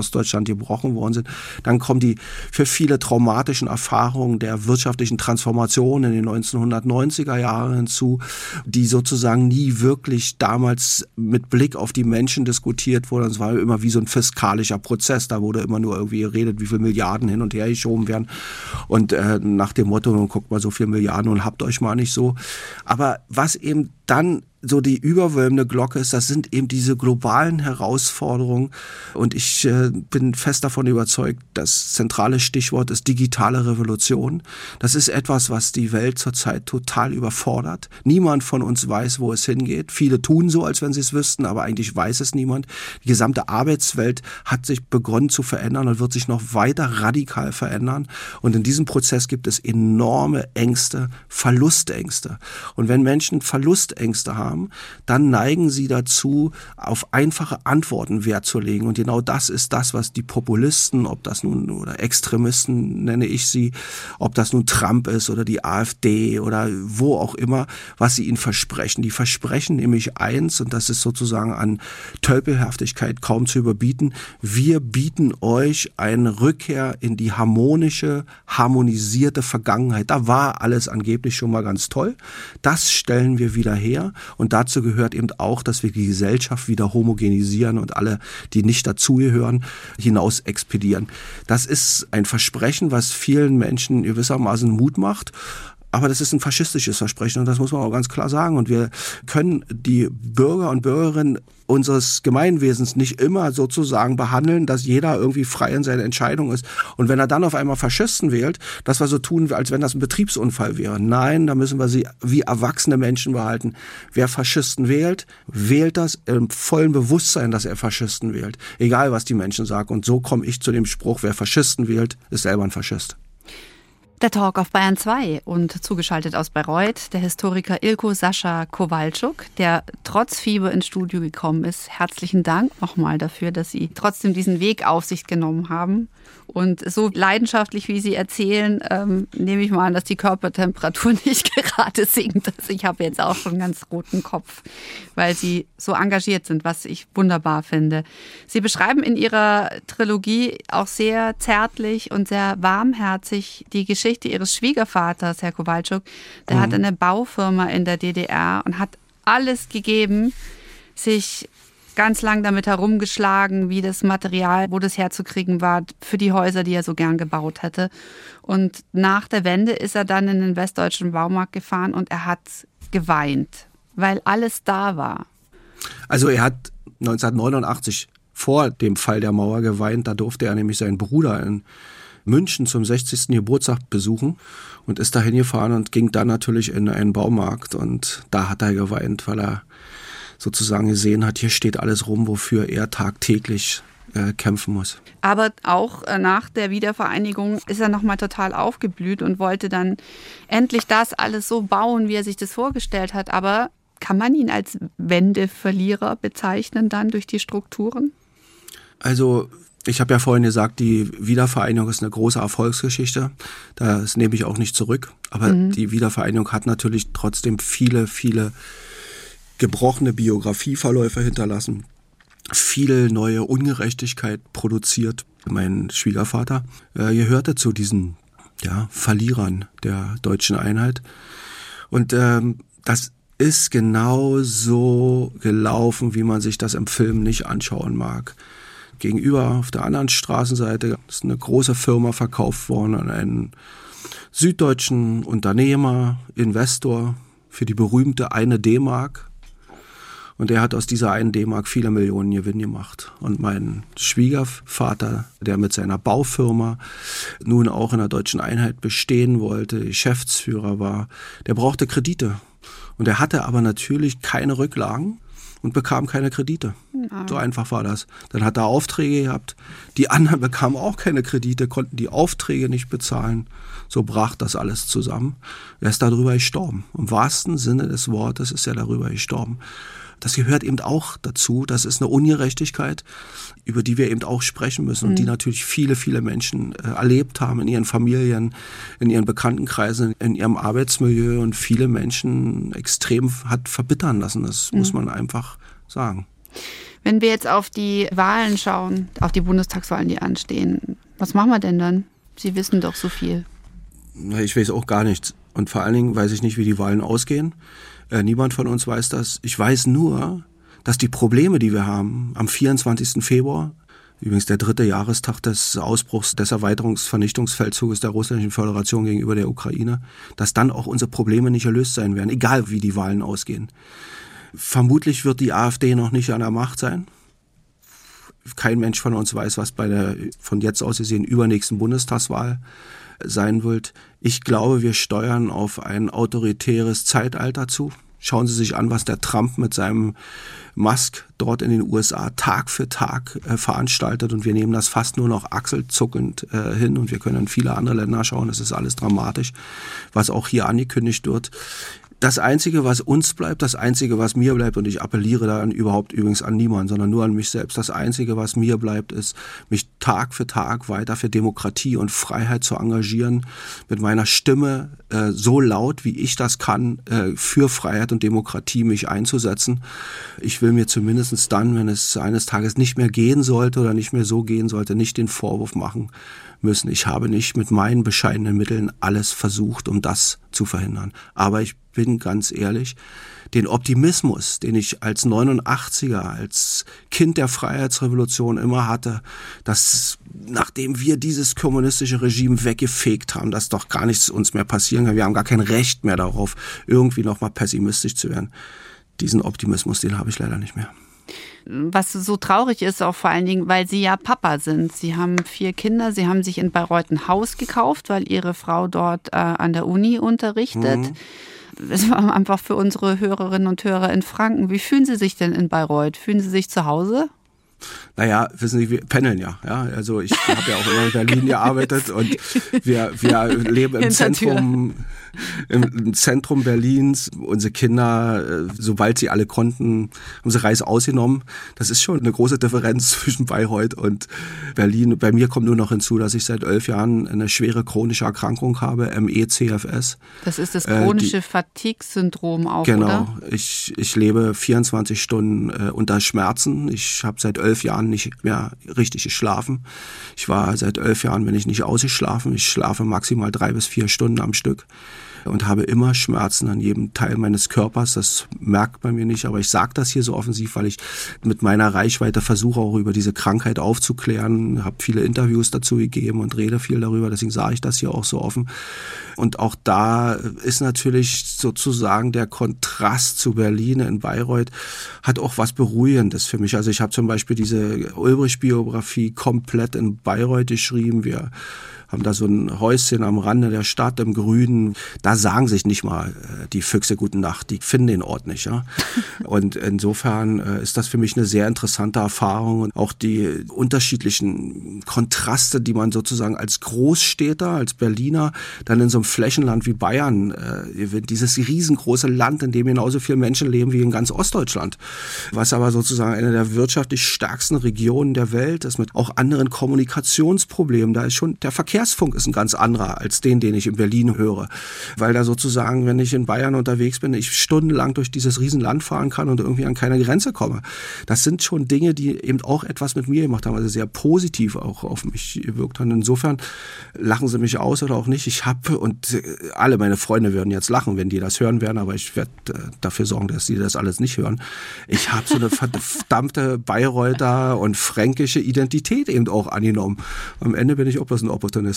Ostdeutschland gebrochen worden sind. Dann kommen die für viele traumatischen Erfahrungen der wirtschaftlichen Transformation in den neunzehnhundertneunziger Jahren hinzu, die sozusagen nie wirklich damals mit Blick auf die Menschen diskutiert wurden. Es war immer wie so ein fiskalischer Prozess. Da wurde immer nur irgendwie geredet, wie viele Milliarden hin und her geschoben werden. Und äh, nach dem Motto, guckt mal so viele Milliarden und habt euch mal nicht so. Aber was eben dann so die überwölbende Glocke ist, das sind eben diese globalen Herausforderungen. Und ich äh, bin fest davon überzeugt, das zentrale Stichwort ist digitale Revolution. Das ist etwas, was die Welt zurzeit total überfordert. Niemand von uns weiß, wo es hingeht. Viele tun so, als wenn sie es wüssten, aber eigentlich weiß es niemand. Die gesamte Arbeitswelt hat sich begonnen zu verändern und wird sich noch weiter radikal verändern. Und in diesem Prozess gibt es enorme Ängste, Verlustängste. Und wenn Menschen Verlustängste haben, dann neigen sie dazu, auf einfache Antworten Wert zu legen. Und genau das ist das, was die Populisten, ob das nun, oder Extremisten nenne ich sie, ob das nun Trump ist oder die AfD oder wo auch immer, was sie ihnen versprechen. Die versprechen nämlich eins, und das ist sozusagen an Tölpelhaftigkeit kaum zu überbieten: Wir bieten euch eine Rückkehr in die harmonische, harmonisierte Vergangenheit. Da war alles angeblich schon mal ganz toll. Das stellen wir wieder her. Und dazu gehört eben auch, dass wir die Gesellschaft wieder homogenisieren und alle, die nicht dazugehören, hinaus expedieren. Das ist ein Versprechen, was vielen Menschen gewissermaßen Mut macht. Aber das ist ein faschistisches Versprechen und das muss man auch ganz klar sagen. Und wir können die Bürger und Bürgerinnen unseres Gemeinwesens nicht immer sozusagen behandeln, dass jeder irgendwie frei in seiner Entscheidung ist. Und wenn er dann auf einmal Faschisten wählt, dass wir so tun, als wenn das ein Betriebsunfall wäre. Nein, da müssen wir sie wie erwachsene Menschen behalten. Wer Faschisten wählt, wählt das im vollen Bewusstsein, dass er Faschisten wählt. Egal, was die Menschen sagen. Und so komme ich zu dem Spruch: Wer Faschisten wählt, ist selber ein Faschist. Der Talk auf Bayern zwei und zugeschaltet aus Bayreuth der Historiker Ilko Sascha Kowalczuk, der trotz Fieber ins Studio gekommen ist. Herzlichen Dank nochmal dafür, dass Sie trotzdem diesen Weg auf sich genommen haben. Und so leidenschaftlich, wie Sie erzählen, ähm, nehme ich mal an, dass die Körpertemperatur nicht gerade sinkt. Also ich habe jetzt auch schon einen ganz roten Kopf, weil Sie so engagiert sind, was ich wunderbar finde. Sie beschreiben in Ihrer Trilogie auch sehr zärtlich und sehr warmherzig die Geschichte Ihres Schwiegervaters, Herr Kowalczuk. Der mhm. hat eine Baufirma in der D D R und hat alles gegeben, sich ganz lang damit herumgeschlagen, wie das Material, wo das herzukriegen war, für die Häuser, die er so gern gebaut hätte. Und nach der Wende ist er dann in den westdeutschen Baumarkt gefahren und er hat geweint, weil alles da war. Also er hat neunzehnhundertneunundachtzig vor dem Fall der Mauer geweint. Da durfte er nämlich seinen Bruder in München zum sechzigsten Geburtstag besuchen und ist dahin gefahren und ging dann natürlich in einen Baumarkt. Und da hat er geweint, weil er sozusagen gesehen hat, hier steht alles rum, wofür er tagtäglich äh, kämpfen muss. Aber auch äh, nach der Wiedervereinigung ist er nochmal total aufgeblüht und wollte dann endlich das alles so bauen, wie er sich das vorgestellt hat. Aber kann man ihn als Wendeverlierer bezeichnen dann durch die Strukturen? Also ich habe ja vorhin gesagt, die Wiedervereinigung ist eine große Erfolgsgeschichte. Das nehme ich auch nicht zurück. Aber mhm. die Wiedervereinigung hat natürlich trotzdem viele, viele gebrochene Biografieverläufe hinterlassen, viel neue Ungerechtigkeit produziert. Mein Schwiegervater äh, gehörte zu diesen ja, Verlierern der deutschen Einheit. Und ähm, das ist genau so gelaufen, wie man sich das im Film nicht anschauen mag. Gegenüber auf der anderen Straßenseite ist eine große Firma verkauft worden an einen süddeutschen Unternehmer, Investor für die berühmte eine D-Mark. Und er hat aus dieser einen D-Mark viele Millionen Gewinn gemacht. Und mein Schwiegervater, der mit seiner Baufirma nun auch in der deutschen Einheit bestehen wollte, Geschäftsführer war, der brauchte Kredite. Und er hatte aber natürlich keine Rücklagen und bekam keine Kredite. Ja. So einfach war das. Dann hat er Aufträge gehabt. Die anderen bekamen auch keine Kredite, konnten die Aufträge nicht bezahlen. So brach das alles zusammen. Er ist darüber gestorben. Im wahrsten Sinne des Wortes ist er darüber gestorben. Das gehört eben auch dazu. Das ist eine Ungerechtigkeit, über die wir eben auch sprechen müssen und mhm. die natürlich viele, viele Menschen äh, erlebt haben in ihren Familien, in ihren Bekanntenkreisen, in ihrem Arbeitsmilieu und viele Menschen extrem hat verbittern lassen. Das mhm. muss man einfach sagen. Wenn wir jetzt auf die Wahlen schauen, auf die Bundestagswahlen, die anstehen, was machen wir denn dann? Sie wissen doch so viel. Ich weiß auch gar nichts. Und vor allen Dingen weiß ich nicht, wie die Wahlen ausgehen. Äh, niemand von uns weiß das. Ich weiß nur, dass die Probleme, die wir haben, am vierundzwanzigsten Februar, übrigens der dritte Jahrestag des Ausbruchs des Erweiterungsvernichtungsfeldzuges der Russischen Föderation gegenüber der Ukraine, dass dann auch unsere Probleme nicht erlöst sein werden, egal wie die Wahlen ausgehen. Vermutlich wird die AfD noch nicht an der Macht sein. Kein Mensch von uns weiß, was bei der von jetzt aus gesehen übernächsten Bundestagswahl sein wird. Ich glaube, wir steuern auf ein autoritäres Zeitalter zu. Schauen Sie sich an, was der Trump mit seinem Musk dort in den U S A Tag für Tag äh, veranstaltet, und wir nehmen das fast nur noch achselzuckend äh, hin, und wir können in viele andere Länder schauen. Es ist alles dramatisch, was auch hier angekündigt wird. Das Einzige, was uns bleibt, das Einzige, was mir bleibt, und ich appelliere da überhaupt übrigens an niemanden, sondern nur an mich selbst, das Einzige, was mir bleibt, ist, mich Tag für Tag weiter für Demokratie und Freiheit zu engagieren, mit meiner Stimme äh, so laut, wie ich das kann, äh, für Freiheit und Demokratie mich einzusetzen. Ich will mir zumindest dann, wenn es eines Tages nicht mehr gehen sollte oder nicht mehr so gehen sollte, nicht den Vorwurf machen müssen. Ich habe nicht mit meinen bescheidenen Mitteln alles versucht, um das zu verhindern. Aber ich bin ganz ehrlich, den Optimismus, den ich als neunundachtziger, als Kind der Freiheitsrevolution immer hatte, dass nachdem wir dieses kommunistische Regime weggefegt haben, dass doch gar nichts uns mehr passieren kann, wir haben gar kein Recht mehr darauf, irgendwie nochmal pessimistisch zu werden. Diesen Optimismus, den habe ich leider nicht mehr. Was so traurig ist, auch vor allen Dingen, weil Sie ja Papa sind. Sie haben vier Kinder, Sie haben sich in Bayreuth ein Haus gekauft, weil Ihre Frau dort äh, an der Uni unterrichtet. Mhm. Das war einfach für unsere Hörerinnen und Hörer in Franken. Wie fühlen Sie sich denn in Bayreuth? Fühlen Sie sich zu Hause? Naja, wissen Sie, wir pendeln ja. ja. Also ich habe ja auch immer in Berlin gearbeitet, und wir, wir leben im Zentrum, im, im Zentrum Berlins. Unsere Kinder, sobald sie alle konnten, haben sie Reis ausgenommen. Das ist schon eine große Differenz zwischen Bayreuth und Berlin. Bei mir kommt nur noch hinzu, dass ich seit elf Jahren eine schwere chronische Erkrankung habe, M E C F S. Das ist das chronische äh, Fatigue-Syndrom auch, genau, oder? Genau. Ich, ich lebe vierundzwanzig Stunden äh, unter Schmerzen. Ich habe seit elf Jahren nicht mehr richtig geschlafen. Ich war seit elf Jahren, bin ich nicht ausgeschlafen. Ich schlafe maximal drei bis vier Stunden am Stück und habe immer Schmerzen an jedem Teil meines Körpers. Das merkt man mir nicht, aber ich sage das hier so offensiv, weil ich mit meiner Reichweite versuche, auch über diese Krankheit aufzuklären. Habe viele Interviews dazu gegeben und rede viel darüber, deswegen sage ich das hier auch so offen. Und auch da ist natürlich sozusagen der Kontrast zu Berlin in Bayreuth hat auch was Beruhigendes für mich. Also ich habe zum Beispiel diese Ulbricht-Biografie komplett in Bayreuth geschrieben. Wir haben da so ein Häuschen am Rande der Stadt im Grünen. Da sagen sich nicht mal äh, die Füchse gute Nacht, die finden den Ort nicht. Ja? Und insofern äh, ist das für mich eine sehr interessante Erfahrung. Und auch die unterschiedlichen Kontraste, die man sozusagen als Großstädter, als Berliner, dann in so einem Flächenland wie Bayern, äh, dieses riesengroße Land, in dem genauso viele Menschen leben wie in ganz Ostdeutschland, was aber sozusagen eine der wirtschaftlich stärksten Regionen der Welt ist, mit auch anderen Kommunikationsproblemen. Da ist schon der Verkehr Verkehrsfunk ist ein ganz anderer als den, den ich in Berlin höre. Weil da sozusagen, wenn ich in Bayern unterwegs bin, ich stundenlang durch dieses Riesenland fahren kann und irgendwie an keine Grenze komme. Das sind schon Dinge, die eben auch etwas mit mir gemacht haben, also sehr positiv auch auf mich gewirkt haben. Insofern lachen Sie mich aus oder auch nicht. Ich habe, und alle meine Freunde würden jetzt lachen, wenn die das hören werden, aber ich werde dafür sorgen, dass die das alles nicht hören. Ich habe so eine verdammte Bayreuther und fränkische Identität eben auch angenommen. Am Ende bin ich auch bloß ein Opportunist.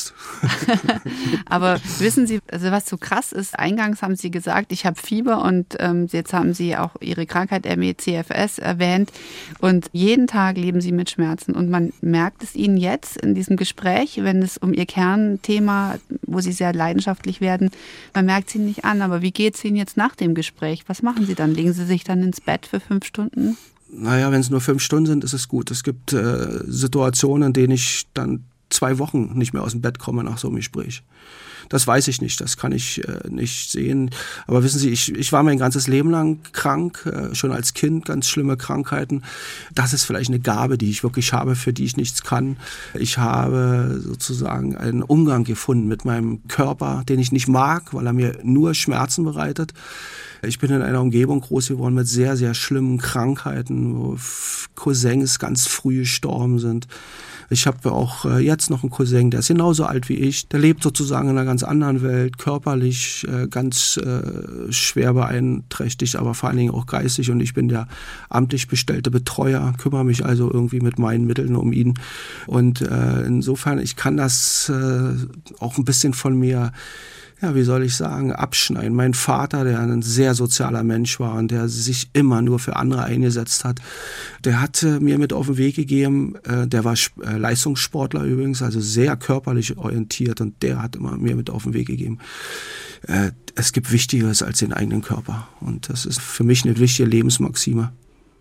Aber wissen Sie, also was so krass ist, eingangs haben Sie gesagt, ich habe Fieber, und ähm, jetzt haben Sie auch Ihre Krankheit M E C F S erwähnt, und jeden Tag leben Sie mit Schmerzen, und man merkt es Ihnen jetzt in diesem Gespräch, wenn es um Ihr Kernthema, wo Sie sehr leidenschaftlich werden, man merkt es Ihnen nicht an, aber wie geht es Ihnen jetzt nach dem Gespräch? Was machen Sie dann? Legen Sie sich dann ins Bett für fünf Stunden? Naja, wenn es nur fünf Stunden sind, ist es gut. Es gibt äh, Situationen, in denen ich dann zwei Wochen nicht mehr aus dem Bett komme nach so einem Gespräch. Das weiß ich nicht, das kann ich äh, nicht sehen. Aber wissen Sie, ich, ich war mein ganzes Leben lang krank, äh, schon als Kind, ganz schlimme Krankheiten. Das ist vielleicht eine Gabe, die ich wirklich habe, für die ich nichts kann. Ich habe sozusagen einen Umgang gefunden mit meinem Körper, den ich nicht mag, weil er mir nur Schmerzen bereitet. Ich bin in einer Umgebung groß geworden mit sehr, sehr schlimmen Krankheiten, wo Cousins ganz früh gestorben sind. Ich habe auch äh, jetzt noch einen Cousin, der ist genauso alt wie ich. Der lebt sozusagen in einer ganz anderen Welt, körperlich äh, ganz äh, schwer beeinträchtigt, aber vor allen Dingen auch geistig. Und ich bin der amtlich bestellte Betreuer, kümmere mich also irgendwie mit meinen Mitteln um ihn. Und äh, insofern, ich kann das äh, auch ein bisschen von mir, ja, wie soll ich sagen, abschneiden. Mein Vater, der ein sehr sozialer Mensch war und der sich immer nur für andere eingesetzt hat, der hat mir mit auf den Weg gegeben, äh, der war äh, Leistungssportler übrigens, also sehr körperlich orientiert, und der hat immer mir mit auf den Weg gegeben, äh, es gibt Wichtigeres als den eigenen Körper, und das ist für mich eine wichtige Lebensmaxime.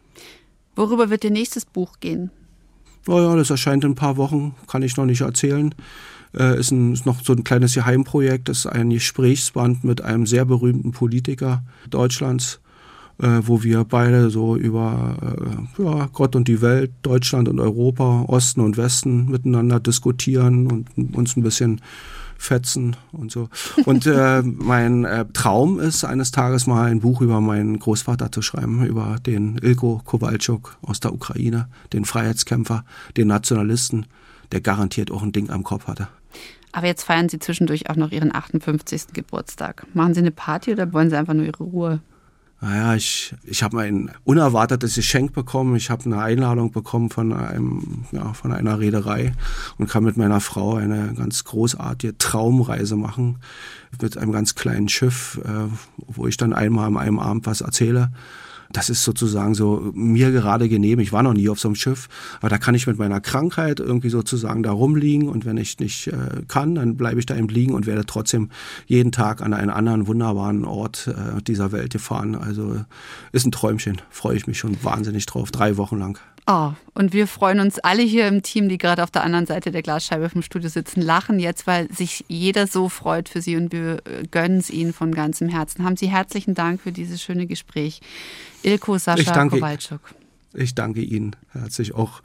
Worüber wird Ihr nächstes Buch gehen? Naja, das erscheint in ein paar Wochen, kann ich noch nicht erzählen. Äh, ist, ein, ist noch so ein kleines Geheimprojekt, das ist ein Gesprächsband mit einem sehr berühmten Politiker Deutschlands, äh, wo wir beide so über äh, ja, Gott und die Welt, Deutschland und Europa, Osten und Westen miteinander diskutieren und uns ein bisschen fetzen und so. Und äh, mein äh, Traum ist, eines Tages mal ein Buch über meinen Großvater zu schreiben, über den Ilko Kowalczuk aus der Ukraine, den Freiheitskämpfer, den Nationalisten, der garantiert auch ein Ding am Kopf hatte. Aber jetzt feiern Sie zwischendurch auch noch Ihren achtundfünfzigsten Geburtstag. Machen Sie eine Party oder wollen Sie einfach nur Ihre Ruhe? Naja, ich, ich habe ein unerwartetes Geschenk bekommen. Ich habe eine Einladung bekommen von einem, ja, von einer Reederei und kann mit meiner Frau eine ganz großartige Traumreise machen mit einem ganz kleinen Schiff, äh, wo ich dann einmal an einem Abend was erzähle. Das ist sozusagen so mir gerade genehm. Ich war noch nie auf so einem Schiff, aber da kann ich mit meiner Krankheit irgendwie sozusagen da rumliegen, und wenn ich nicht äh, kann, dann bleibe ich da eben liegen und werde trotzdem jeden Tag an einen anderen wunderbaren Ort äh, dieser Welt gefahren. Also ist ein Träumchen, freue ich mich schon wahnsinnig drauf, drei Wochen lang. Oh, und wir freuen uns alle hier im Team, die gerade auf der anderen Seite der Glasscheibe vom Studio sitzen, lachen jetzt, weil sich jeder so freut für Sie, und wir gönnen es Ihnen von ganzem Herzen. Haben Sie herzlichen Dank für dieses schöne Gespräch. Ilko Sascha Kowalczuk. Ich danke Ihnen herzlich auch,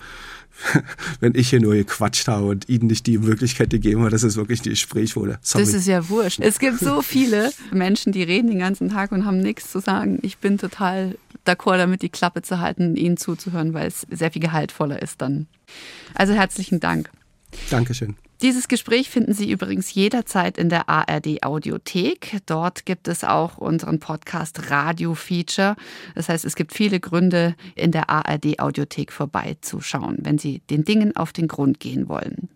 wenn ich hier nur gequatscht habe und Ihnen nicht die Möglichkeit gegeben habe, dass es wirklich ein Gespräch wurde. Sorry. Das ist ja wurscht. Es gibt so viele Menschen, die reden den ganzen Tag und haben nichts zu sagen. Ich bin total d'accord damit, die Klappe zu halten, Ihnen zuzuhören, weil es sehr viel gehaltvoller ist dann. Also herzlichen Dank. Dankeschön. Dieses Gespräch finden Sie übrigens jederzeit in der A R D Audiothek. Dort gibt es auch unseren Podcast Radio Feature. Das heißt, es gibt viele Gründe, in der A R D Audiothek vorbeizuschauen, wenn Sie den Dingen auf den Grund gehen wollen.